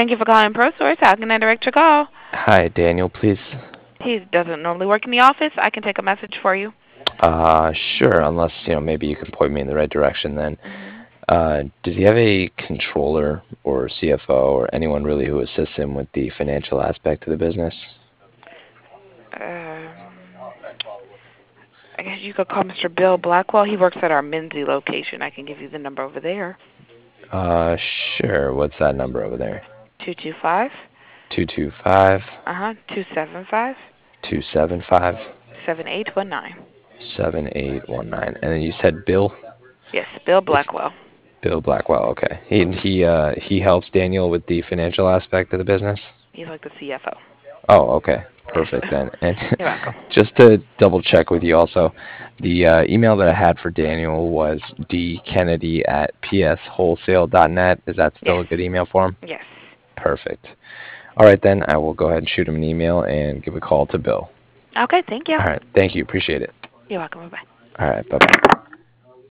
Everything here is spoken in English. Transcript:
Thank you for calling ProSource. How can I direct your call? Hi, Daniel, please. He doesn't normally work in the office. I can take a message for you. Sure, unless, maybe you can point me in the right direction then. Hmm. Does he have a controller or CFO or anyone really who assists him with the financial aspect of the business? Um, I guess you could call Mr. Bill Blackwell. He works at our Minzy location. I can give you the number over there. Sure. What's that number over there? 225. 225 275 275 7819. 7819. And then you said Bill? Yes, Bill It's Blackwell. Bill Blackwell. Okay. He helps Daniel with the financial aspect of the business? He's like the CFO. Oh, okay. Yes. Perfect then. And You're welcome. just to double check with you also, the email that I had for Daniel was dkennedy@pswholesale.net. Is that Yes. still a good email for him? Yes. Perfect. All right, then I will go ahead and shoot him an email and give a call to Bill. Okay, thank you. All right. Thank you. Appreciate it. You're welcome. Bye-bye. All right. Bye-bye.